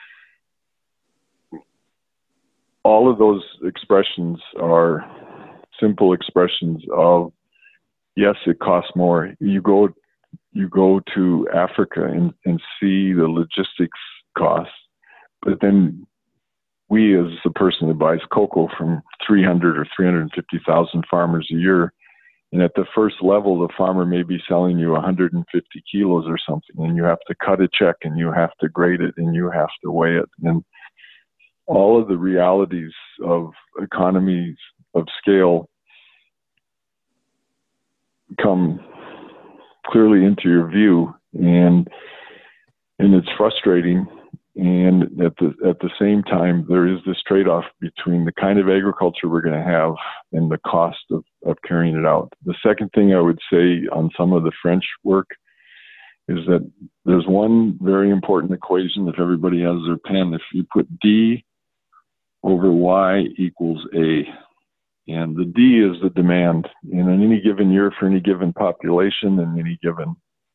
all of those expressions are simple expressions of, yes, it costs more. You go to Africa and see the logistics costs, but then we, as the person that buys cocoa from 300 or 350,000 farmers a year, and at the first level, the farmer may be selling you 150 kilos or something, and you have to cut a check, and you have to grade it, and you have to weigh it. And all of the realities of economies of scale come clearly into your view, and it's frustrating. And at the same time, there is this trade-off between the kind of agriculture we're going to have and the cost of carrying it out. The second thing I would say on some of the French work is that there's one very important equation. If everybody has their pen, if you put D over Y equals A, and the D is the demand. And in any given year for any given population and any given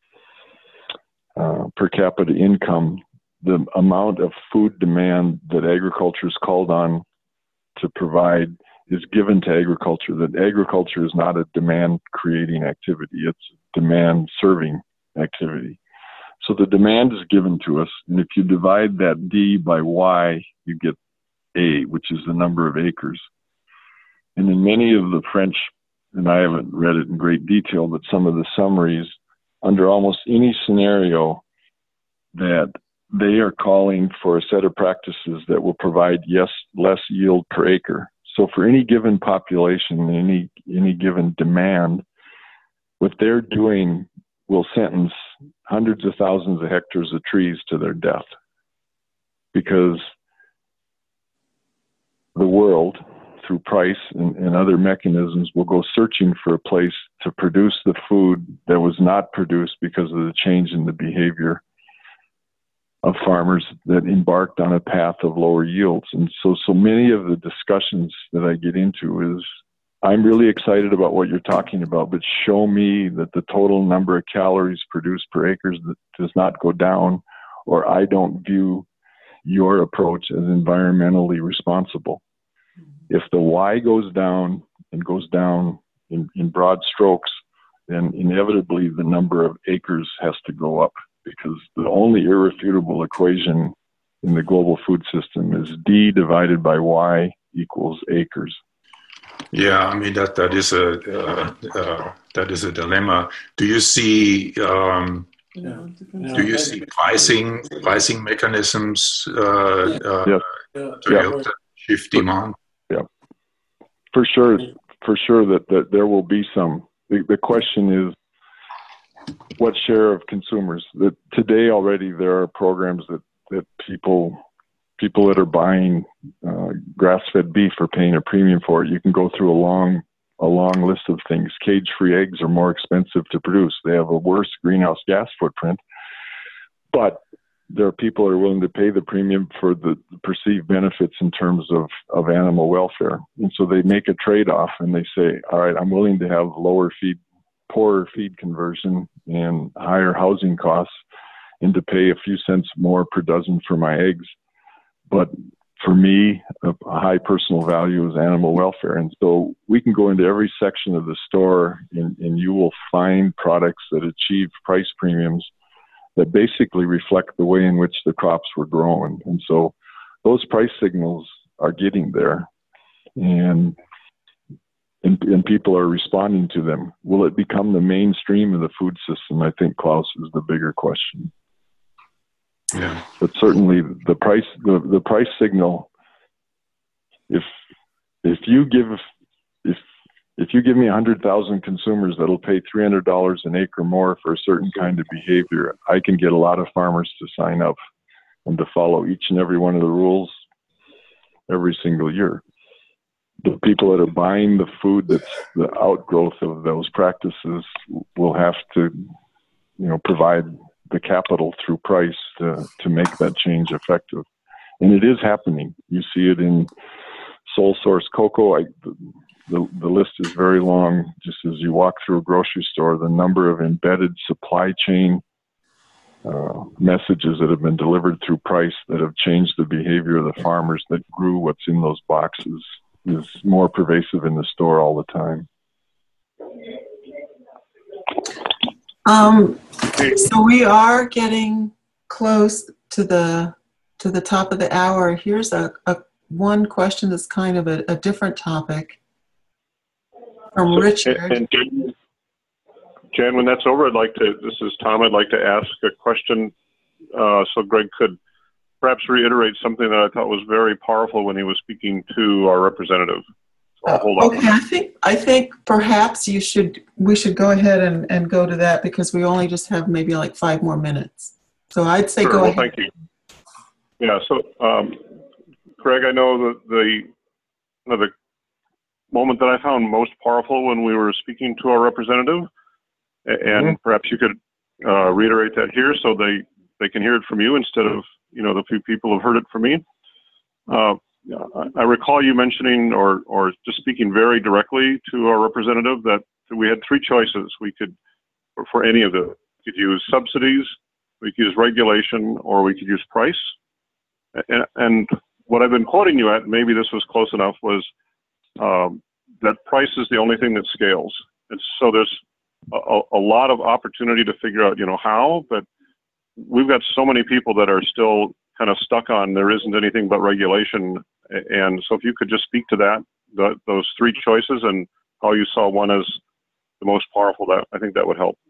per capita income, the amount of food demand that agriculture is called on to provide is given to agriculture. That agriculture is not a demand creating activity, it's a demand serving activity. So the demand is given to us, and if you divide that D by Y, you get A, which is the number of acres. And in many of the French, and I haven't read it in great detail, but some of the summaries, under almost any scenario, that they are calling for a set of practices that will provide, yes, less yield per acre. So for any given population, any given demand, what they're doing will sentence hundreds of thousands of hectares of trees to their death, because the world, through price and other mechanisms, will go searching for a place to produce the food that was not produced because of the change in the behavior of farmers that embarked on a path of lower yields. And so many of the discussions that I get into is, I'm really excited about what you're talking about, but show me that the total number of calories produced per acre does not go down, or I don't view your approach as environmentally responsible. If the Y goes down and goes down in broad strokes, then inevitably the number of acres has to go up, because the only irrefutable equation in the global food system is D divided by Y equals acres. Yeah, I mean that is a dilemma. Do you see pricing mechanisms to help shift demand? Yeah, for sure that there will be some. The question is, what share of consumers? That today already there are programs that people that are buying grass-fed beef are paying a premium for it. You can go through a long list of things. Cage-free eggs are more expensive to produce. They have a worse greenhouse gas footprint, but there are people who are willing to pay the premium for the perceived benefits in terms of animal welfare. And so they make a trade-off and they say, all right, I'm willing to have poorer feed conversion and higher housing costs, and to pay a few cents more per dozen for my eggs. But for me, a high personal value is animal welfare. And so we can go into every section of the store and you will find products that achieve price premiums that basically reflect the way in which the crops were grown. And so those price signals are getting there, and people are responding to them. Will it become the mainstream of the food system? I think, Klaus, is the bigger question. Yeah. But certainly the price signal, if you give me 100,000 consumers that'll pay $300 an acre more for a certain kind of behavior, I can get a lot of farmers to sign up and to follow each and every one of the rules every single year. The people that are buying the food that's the outgrowth of those practices will have to, provide the capital through price to make that change effective. And it is happening. You see it in sole source cocoa. The list is very long. Just as you walk through a grocery store, the number of embedded supply chain messages that have been delivered through price that have changed the behavior of the farmers that grew what's in those boxes is more pervasive in the store all the time. So we are getting close to the top of the hour. Here's a one question that's kind of a different topic from Richard. And Jan, when that's over, this is Tom, I'd like to ask a question so Greg could perhaps reiterate something that I thought was very powerful when he was speaking to our representative. So hold on. Okay, I think perhaps we should go ahead and go to that, because we only just have maybe like 5 more minutes. So I'd say go ahead. Thank you. Yeah. So, Craig, I know that the moment that I found most powerful when we were speaking to our representative, and perhaps you could reiterate that here so they can hear it from you instead of, the few people who've heard it from me. I recall you mentioning or just speaking very directly to our representative that we had three choices. We could, for any of it, we could use subsidies, we could use regulation, or we could use price. And what I've been quoting you at, maybe this was close enough, was that price is the only thing that scales. And so there's a lot of opportunity to figure out, how, but we've got so many people that are still kind of stuck on there isn't anything but regulation. And so if you could just speak to that, those three choices and how you saw one as the most powerful, that I think that would help.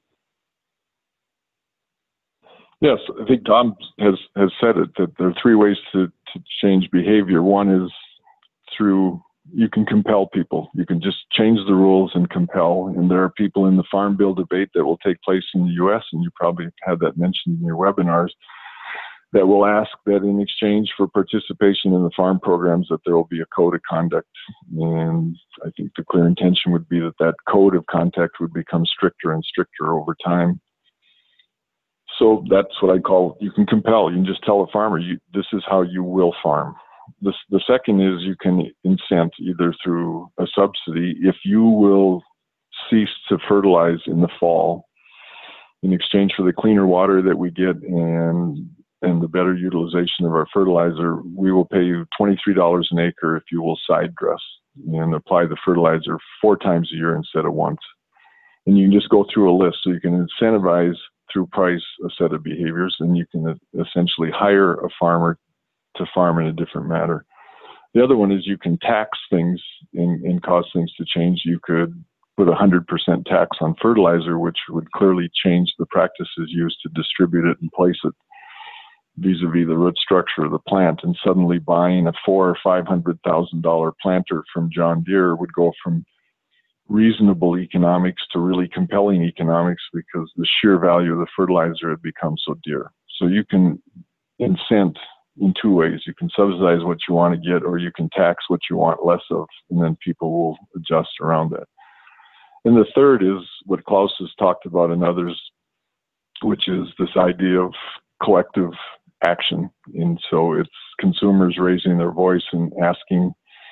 Yes, I think Tom has said it, that there are three ways to change behavior. One is through, you can compel people. You can just change the rules and compel. And there are people in the Farm Bill debate that will take place in the U.S., and you probably had that mentioned in your webinars, that will ask that in exchange for participation in the farm programs that there will be a code of conduct. And I think the clear intention would be that that code of conduct would become stricter and stricter over time. So that's what I call, you can compel. You can just tell a farmer, this is how you will farm. The second is you can incent either through a subsidy. If you will cease to fertilize in the fall in exchange for the cleaner water that we get and the better utilization of our fertilizer, we will pay you $23 an acre if you will side dress and apply the fertilizer 4 times a year instead of once. And you can just go through a list. So you can incentivize through price a set of behaviors, and you can essentially hire a farmer to farm in a different manner. The other one is you can tax things and cause things to change. You could put 100% tax on fertilizer, which would clearly change the practices used to distribute it and place it vis-a-vis the root structure of the plant. And suddenly buying a $400,000 or $500,000 planter from John Deere would go from reasonable economics to really compelling economics because the sheer value of the fertilizer had become so dear. So you can incent in 2 ways. You can subsidize what you want to get, or you can tax what you want less of, and then people will adjust around that. And the third is what Klaus has talked about and others, which is this idea of collective action. And so it's consumers raising their voice and asking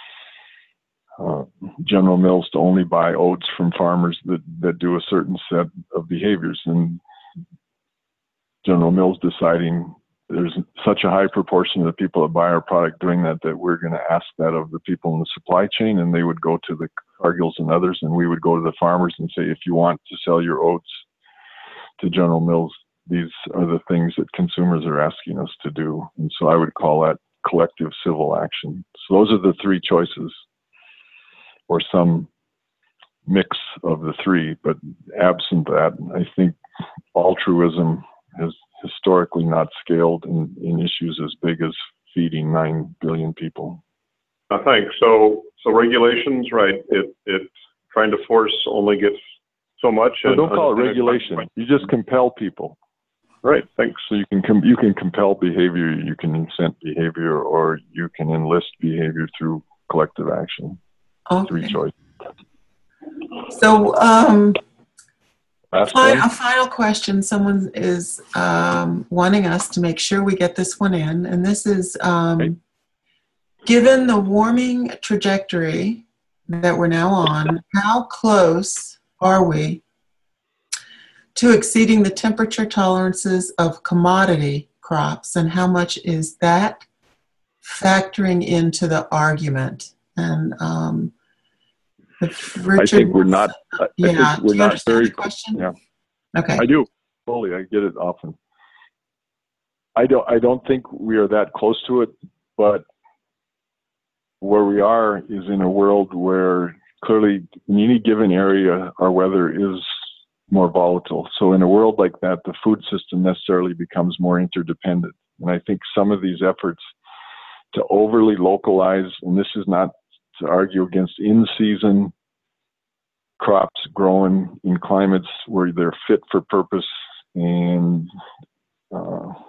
General Mills to only buy oats from farmers that do a certain set of behaviors, and General Mills deciding there's such a high proportion of the people that buy our product doing that we're going to ask that of the people in the supply chain, and they would go to the Cargills and others, and we would go to the farmers and say, if you want to sell your oats to General Mills, these are the things that consumers are asking us to do. And so I would call that collective civil action. So those are the three choices, or some mix of the three. But absent that, I think altruism has historically not scaled in issues as big as feeding 9 billion people. Thanks. So regulations, right? It trying to force only gets so much. No, don't call it regulation. You just compel people. Right. Thanks. So you can compel behavior, you can incent behavior, or you can enlist behavior through collective action. Okay. Three choices. So, a final question. Someone is wanting us to make sure we get this one in, and this is, given the warming trajectory that we're now on, how close are we to exceeding the temperature tolerances of commodity crops, and how much is that factoring into the argument? And Richard, I think we're not. Yeah. We're not very. The question? Yeah. Okay. I do fully. I get it often. I don't think we are that close to it, but where we are is in a world where clearly in any given area our weather is more volatile. So in a world like that, the food system necessarily becomes more interdependent. And I think some of these efforts to overly localize, and this is not to argue against in-season crops grown in climates where they're fit for purpose and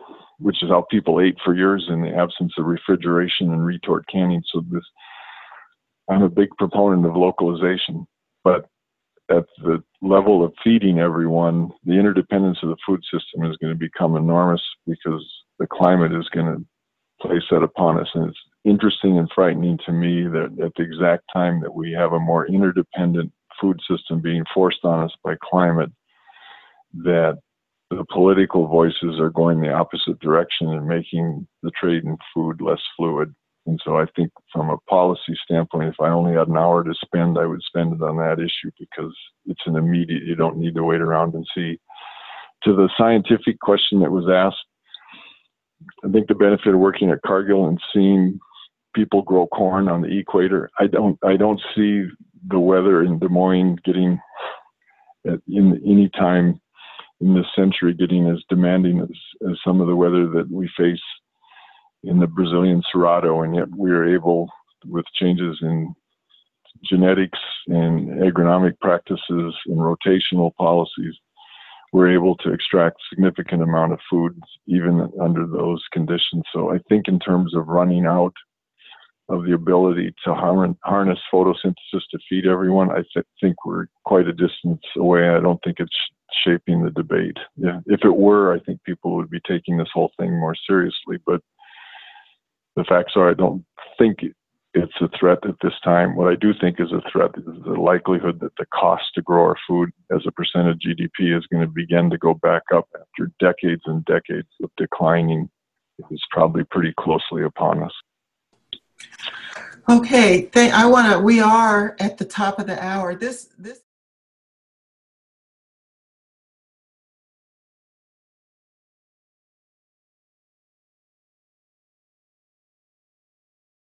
which is how people ate for years in the absence of refrigeration and retort canning. So I'm a big proponent of localization, but at the level of feeding everyone, the interdependence of the food system is going to become enormous because the climate is going to place that upon us. And it's interesting and frightening to me that at the exact time that we have a more interdependent food system being forced on us by climate, that the political voices are going the opposite direction and making the trade in food less fluid. And so I think from a policy standpoint, if I only had an hour to spend, I would spend it on that issue because it's an immediate, you don't need to wait around and see. To the scientific question that was asked, I think the benefit of working at Cargill and seeing people grow corn on the equator, I don't see the weather in Des Moines getting in any time in this century getting as demanding as some of the weather that we face in the Brazilian Cerrado, and yet we are able, with changes in genetics and agronomic practices and rotational policies, we're able to extract significant amount of food even under those conditions. So I think in terms of running out of the ability to harness photosynthesis to feed everyone, I think we're quite a distance away. I don't think it's shaping the debate. Yeah, if it were, I think people would be taking this whole thing more seriously, but the facts are I don't think it's a threat at this time. What I do think is a threat is the likelihood that the cost to grow our food as a percent of GDP is going to begin to go back up after decades and decades of declining. It's probably pretty closely upon us. Okay, we are at the top of the hour. This